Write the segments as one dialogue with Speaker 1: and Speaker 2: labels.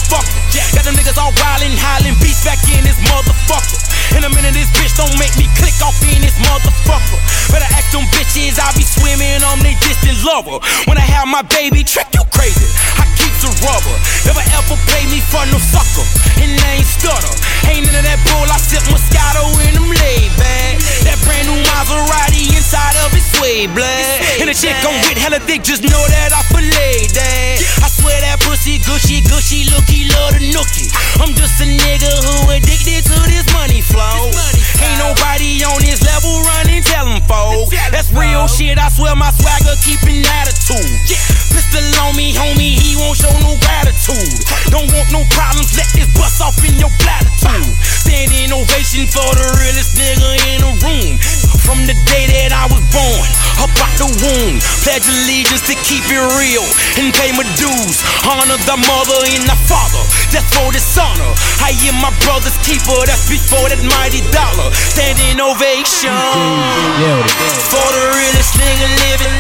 Speaker 1: motherfucker. Got them niggas all wildin', howlin', beats back in this motherfucker. In a minute, this bitch don't make me click off in this motherfucker. Better ask them bitches, I be swimming on they distant lover. When I have my baby, trick you crazy. I keep the rubber. Never ever play me for no sucker. And I ain't stutter. Ain't none of that bull, I sip Moscato in them laid back. That brand new Maserati inside of it suede black. And the chick gon' get hella thick, just know that I fillet that. I swear that pussy gushy, gushy, looky, love the nookie. I'm just a nigga who addicted to this money flow. Ain't nobody on this level running, tell them folks. That's real shit, I swear my swagger keepin' attitude. Pistol on me, homie, he won't show no gratitude. Don't want no problems, let this bust off in your platitude. Standing ovation for the realest nigga in the room. From the day that I was born, up out the womb. Pledge allegiance to keep it real and pay my dues. Honor the mother and the father, that's for dishonor. I am my brother's keeper, that's before that mighty dollar. Standing ovation for the realest nigga living.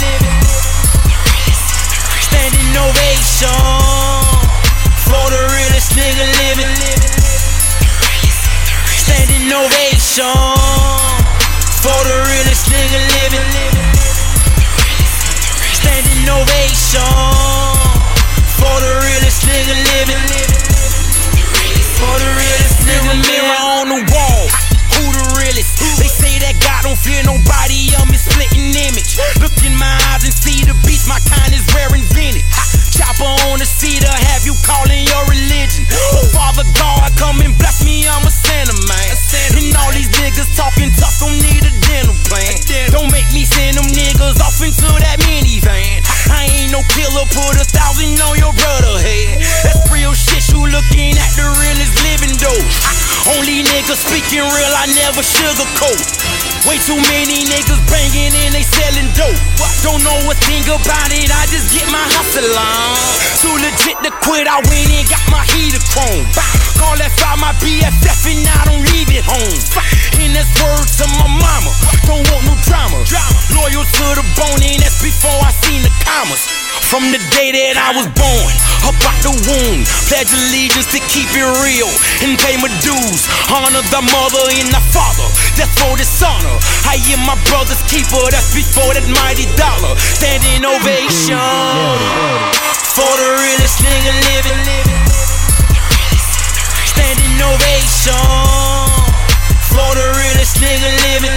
Speaker 1: Standing ovation for the realest nigga living. Standing ovation for the realest nigga living. Standing ovation for the realest nigga living. For the realest nigga. Mirror on the wall, who the realest? They say that God don't fear nobody, I'm his splitting image. Look in my eyes and see the beast, my kind is rare and vintage. Chopper on the cedar, have you calling your religion? Oh, Father God, come and bless me, I'm a sinner, man. And all these niggas talking tough, don't need a dental plan. Don't make me send them niggas off into that minivan. I ain't no killer, put 1,000 on your brother head. That's real shit, you looking at the realest living though. Only niggas speaking real, I never sugarcoat. Way too many niggas banging and they selling dope. Don't know a thing about it, I just get my hustle on. Too legit to quit, I went and got my heater chrome. Call that file my BFF and I don't leave it home. And that's word to my mama, don't want no drama. Loyal to the bone and that's before I seen the commas. From the day that I was born, up out the womb. Pledge allegiance to keep it real and pay my dues. Honor the mother and the father, that's for dishonor. I am my brother's keeper, that's before that mighty dollar. Standing ovation for the realest nigga living. Standing ovation for the realest nigga living.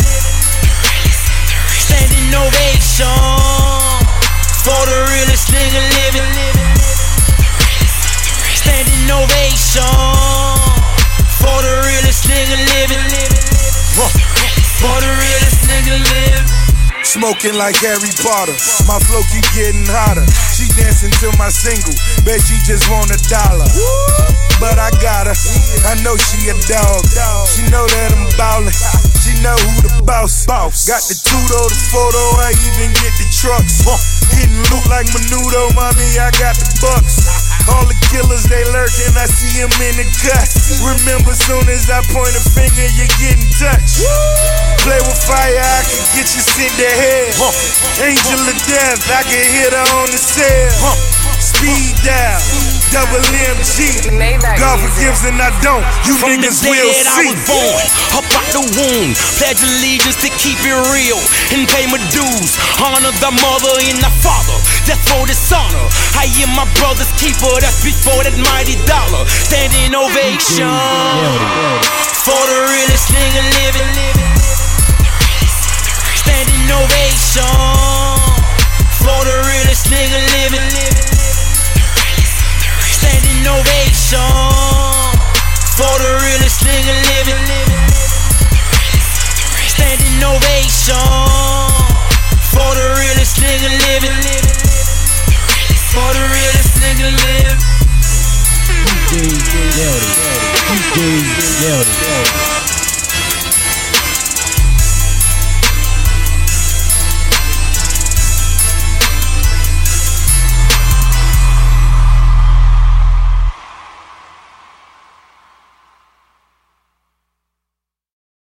Speaker 1: Standing ovation for the realest nigga living. Standing ovation for the realest nigga living. For the realest nigga living.
Speaker 2: Smoking like Harry Potter, my flow keep getting hotter. She dancing to my single, bet she just want $1. But I got her, I know she a dog. She know that I'm ballin', she know who the boss. Got the two-door, the photo, I even get the trucks. Hitting loot like Menudo, mommy, I got the bucks. All the killers, they lurking, I see them in the cut. Remember, soon as I point a finger, you getting touched. Play with fire, I can get you sent to hell. Angel of death, I can hit her on the cell. Speed down, double MG. God forgives and I don't, you
Speaker 1: from
Speaker 2: niggas
Speaker 1: the day
Speaker 2: will
Speaker 1: that
Speaker 2: see.
Speaker 1: I was born, up out the womb. Pledge allegiance to keep it real and pay my dues. Honor the mother and the father, that's for dishonor. I am my brother's keeper, that's before that mighty dollar. Standing ovation for the realest nigga living. Standing ovation for the realest nigga living. Standing ovation for the realest nigga living. Standing ovation for the realest nigga living. For the realest nigga living.
Speaker 3: DJ Yeldy.